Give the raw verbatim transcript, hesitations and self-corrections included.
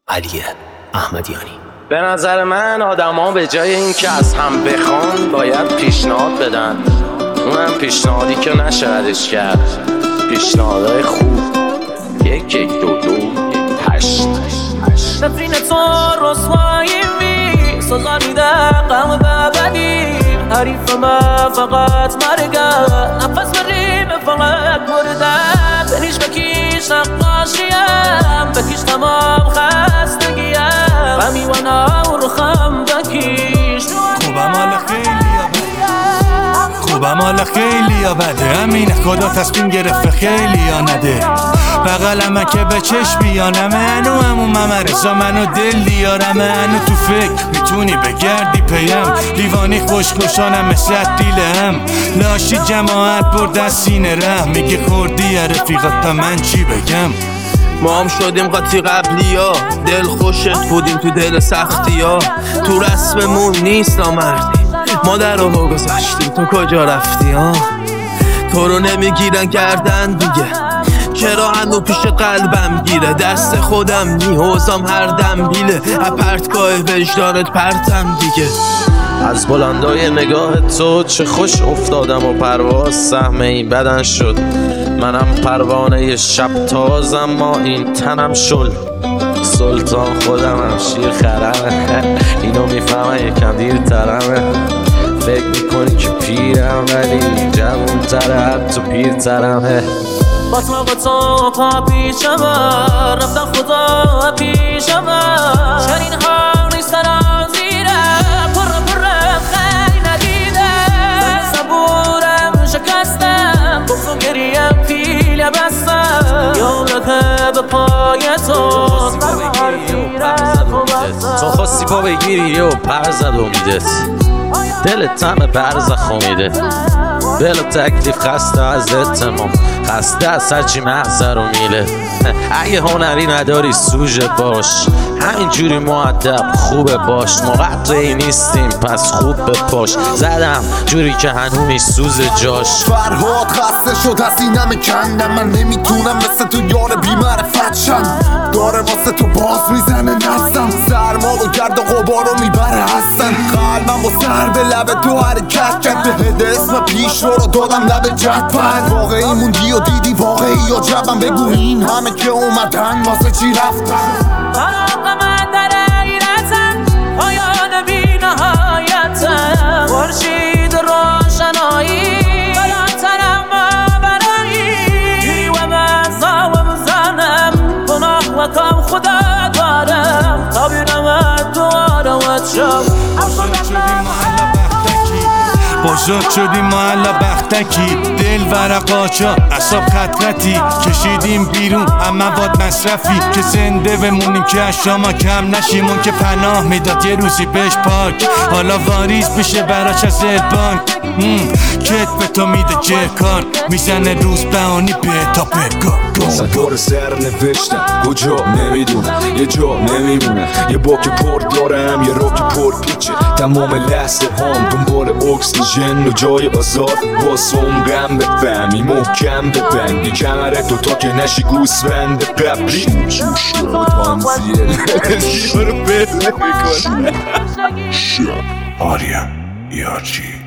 علی احمدیانی. به نظر من آدما به جای اینکه از هم بخوان باید پیشنهاد بدن، اونم پیشنهادی که نشه ردش کرد. پیشنهادهای خوب یک یک دو دو هشت نفرین تو رسوایی می سازانیده قلب بدی حریف من فقط مرگه نفس بریم فقط مردم بنیش بکیش نقاشیم بکیش تمام خستگیم غمی و نور خم بکیش خوبم حالا خیلی خوبم حالا خیلی یا بده همینه خدا تصمیم گرفت خیلی یا نده بغلمه که به چشم بیانمه انو همون ممرزا منو دل دیارمه انو تو فکر میتونی بگردی پیم لیوانی خوشگوشانم مثل دیل هم لاشی جماعت برده سینه ره میگه خوردی یا رفیقت تا من چی بگم. ما هم شدیم قاطی قبلی ها دل خوشت بودیم تو دل سختی ها تو رسممون نیست نامردی ما در رو گذاشتیم تو کجا رفتی ها تو رو نمیگیرن کردن دیگه چرا هنو پیش قلبم گیره دست خودم نیوزم هر دم بیله اپرتگاه وجدانت پرتم دیگه از بلندای نگاه تو چه خوش افتادم و پرواز سهم این بدن شد منم پروانه شب تازم ما این تنم شل سلطان خودمم شیر خرمه اینو میفهمم یکم دیر ترمه فکر میکنی که پیرم ولی جوون تره حتی پیر ترمه باطمه تو پا پیشمه رفتن خدا پیشمه شرین ها نیستن زیره پر پر خیلی ندیده صبورم شکستم بخص و گریم پیل بستم یادته به پای تو تو خواستی پا بگیری و پر زد امیدت دلت همه پر زخمیده بلا تکلیف خسته از اتمام خسته از هرچی محضر و میله اگه هنری نداری سوژه باش همینجوری مؤدب خوبه باش ما قطعی نیستیم پس خوب بپاش زدم جوری که هنو میسوزه جاش فرهاد خسته شد از اینم کندم من نمیتونم مثل تو یار بی‌معرفت شم داره واسه تو باز میزنه نستم سرما و گرد و غبار رو میبره هستم قلبم با سر به لب تو حرکت کرد به هد اسم پیش رو دادم لب جد پد واقعی موندی و دیدی واقعی یا جبم بگو این همه که اومدن واسه چی رفتن خلاق من در ایرتن پایان بی نهایتن خورشید روشنایی بلندترم و برایی گیری و مزا و مزنم گناه و کم خدا دارم تابیرم و دوارم و چم بزرگ شدیم ما الا بختکی دل ورقاچا اصاب خط خطی کشیدیم بیرون اما مواد مصرفی که زنده بمونیم که از شما کم نشیم اون که پناه میداد یه روزی بهش پاک حالا واریز بشه براش از البانک کت به تو میده جکان میزنه روز بهانی به تا بگاه صدار سر نوشتم کجا نمیدونم یه جا نمیمونه یه باک پر دارم یه راک پر پیچه تمام لحظه هم دنبال اکسیژن و جای آزاد باسم غم بفهمی محکم ببندی کمره تو تا که نشی گوسفند قبلی تانزیل رو بله میکن آریا یارچی